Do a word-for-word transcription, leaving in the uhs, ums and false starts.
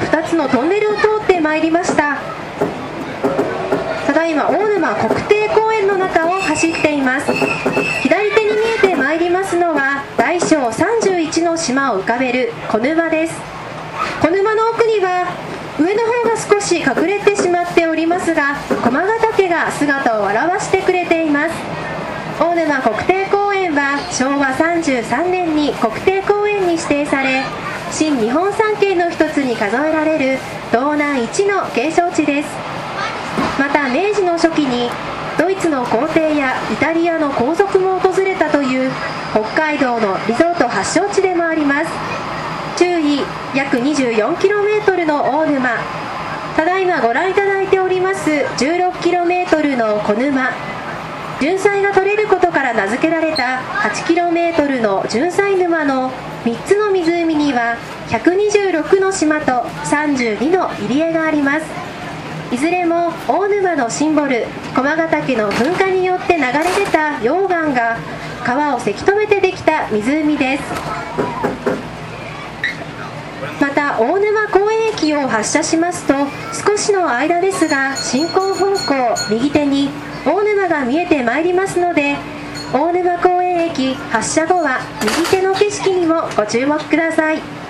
ふたつのトンネルを通ってまいりました。ただいま大沼国定公園の中を走っています。左手に見えてまいりますのは大小さんじゅういちの島を浮かべる小沼です。小沼の奥には上の方が少し隠れてしまっておりますが、駒ヶ岳が姿を現してくれています。大沼国定公園はしょうわさんじゅうさんねんに国定公園に指定され、新日本三景の一つに数えられる道南一の景勝地です。また明治の初期にドイツの皇帝やイタリアの皇族も訪れたという北海道のリゾート発祥地でもあります。周囲約 にじゅうよんキロメートル の大沼、ただいまご覧いただいております じゅうろくキロメートル の小沼、じゅんさいが取れることから名付けられた はちキロメートル のじゅんさい沼のみっつの湖にはひゃくにじゅうろくの島とさんじゅうにの入り江があります。いずれも大沼のシンボル駒ヶ岳の噴火によって流れ出た溶岩が川をせき止めてできた湖です。また大沼公園駅を発車しますと少しの間ですが進行方向右手に大沼が見えてまいりますので、大沼公園駅発車後は右手の景色にもご注目ください。